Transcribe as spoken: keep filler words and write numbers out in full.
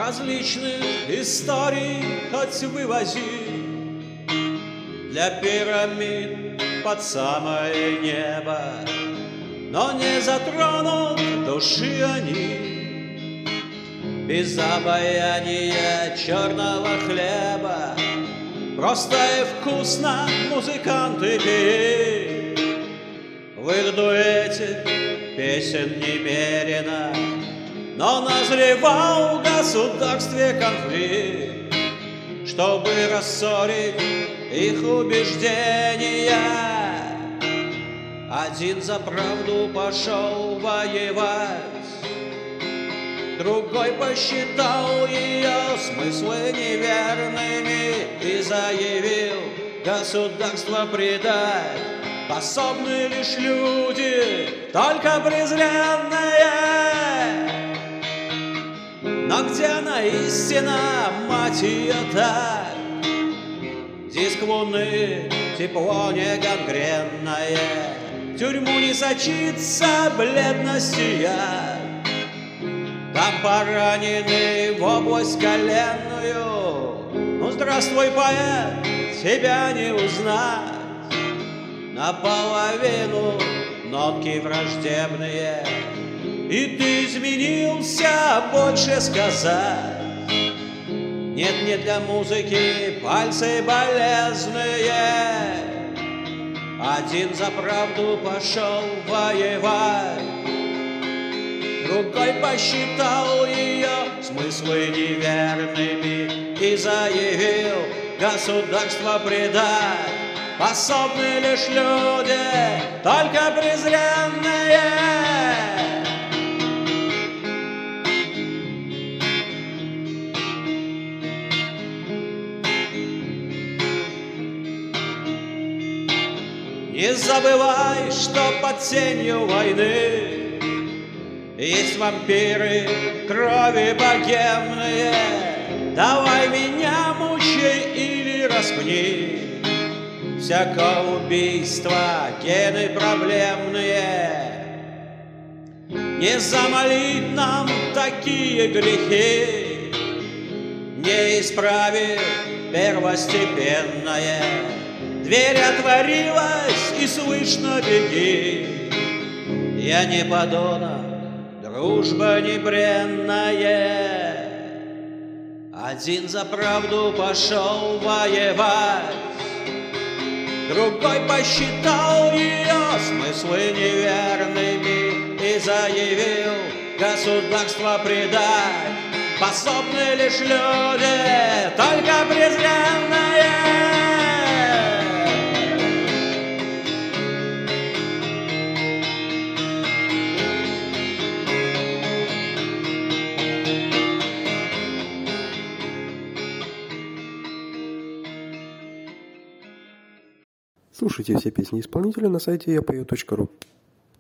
различных историй хоть вывози, для пирамид под самое небо, но не затронут души они. Без обаяния черного хлеба просто и вкусно музыканты пели. В их дуэте песен немерено, но назревал в государстве конфликт, чтобы рассорить их убеждения. Один за правду пошел воевать, другой посчитал ее смыслы неверными и заявил: государство предать способны лишь люди, только презренные. Но где она истина, мать ее, так? Диск луны, тепло не гангренное, в тюрьму не сочится бледностью яд. Там пораненный в область коленную. Ну, здравствуй, поэт, тебя не узнать. Наполовину нотки враждебные, и ты изменился, больше сказать нет, не для музыки пальцы болезные. Один за правду пошел воевать, другой посчитал ее смыслы неверными и заявил: государство предать способны лишь люди, только презренные. Не забывай, что под сенью войны есть вампиры крови богемные. Давай меня мучай или распни, всякое убийство, гены проблемные. Не замолить нам такие грехи, не исправив первостепенное. Дверь отворилась, и слышно: беги. Я не подонок, дружба не бренная. Один за правду пошел воевать, другой посчитал ее смыслы неверными и заявил: государство предать способны лишь люди, только презренные. Слушайте все песни исполнителя на сайте я пою точка ру.